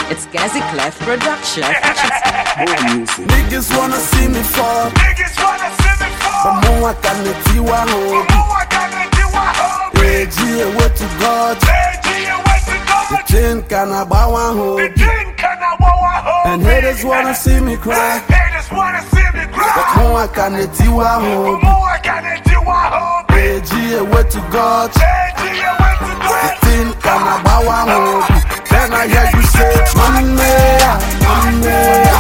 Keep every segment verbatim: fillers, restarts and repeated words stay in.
It's Gazi Clef Production. Niggas wanna see me fall. Niggas wanna see me fall. But more I can let you out. More I can let you out. Reji away to God. Reji away to God. The tin can I bow and The hold. king can I wow. And haters wanna see me cry. Haters wanna see me cry. But more I can let you out. More I can let you out. Reji away to God. Reji away to The God. tin can I bow and hold. Then I hear you say, Money, money, money,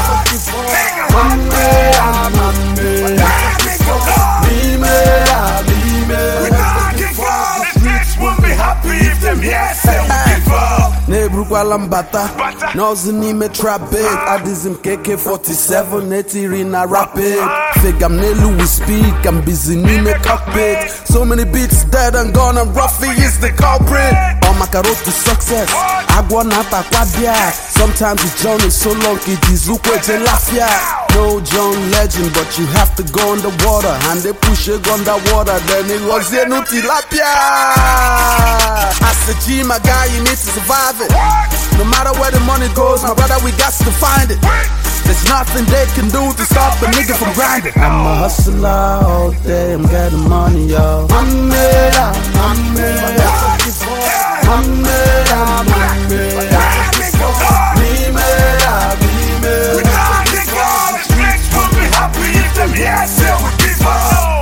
Nebrukwa lambata, nozi nime trap big. Adizim K K forty-seven, etiri na rapid. Fig I'm nelu we speak, I'm busy nime cockpit. So many beats dead and gone and Ruffy is the culprit. On my road to success, agwa nata kwadia. Sometimes the journey so long, it is ukweje lafia. No John Legend, but you have to go underwater. And they push you underwater, then it was a new tilapia. As the G, my guy, you need to survive it. No matter where the money goes, my brother, we got to find it. There's nothing they can do to stop a nigga from grinding. I'm a hustler all day, I'm getting money, yo. Money, money, money, money, money. Yes, it would give up.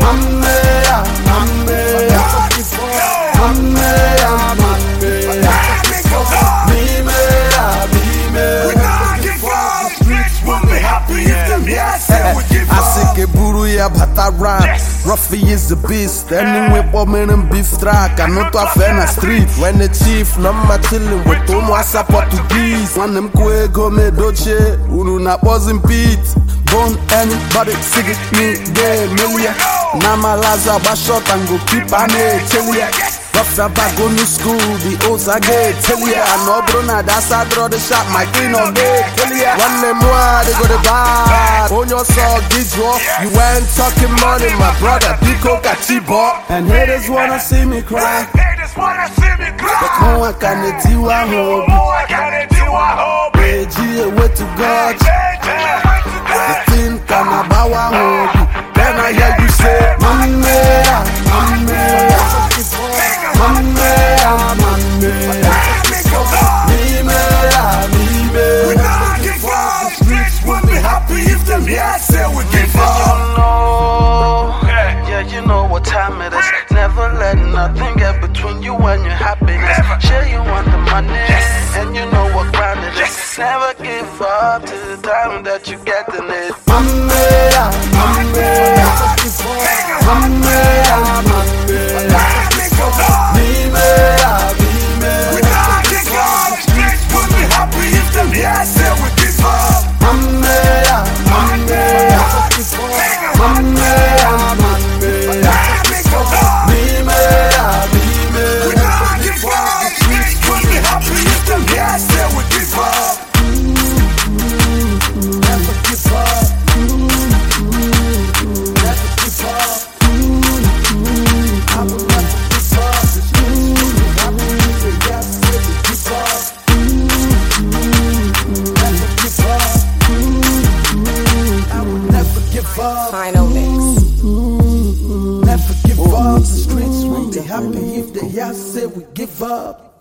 Yes. Ruffy is the beast. Anyway, woman and beef track. I know to a street. When the chief, no ma chillin' with Tomo Asa Portuguese. When them kwe go me doche, unu na buzzing beat. Bone anybody, sig it, me, gay, million. Nama Laza, Bashot, and go keep on it, tell ya. Rough up, I go to school, the oats I get, tell ya. I know, Bruna, that's I draw the shot, my queen on day, tell ya. One name, they go to buy. On your soul, get you off. You ain't talking money, my brother, Pico Kachibo. And haters wanna see me cry. Haters wanna see me cry. But no one can let you out. More I can let you out. Reji away to God. The thing can I bow and then I hear you say, Money, money, money, money. We not give up. Streets will be happy if them here say we give up. Yeah, you know what time it is. Never let nothing get between you and your happiness. Sure you want the money, and you know what grind it is. Never give up to the time that you get in it. Money, money, money, We not give up. Streets will be happy if them here say we give up. Final mix. Never give up. The streets will be happy if they say we give up.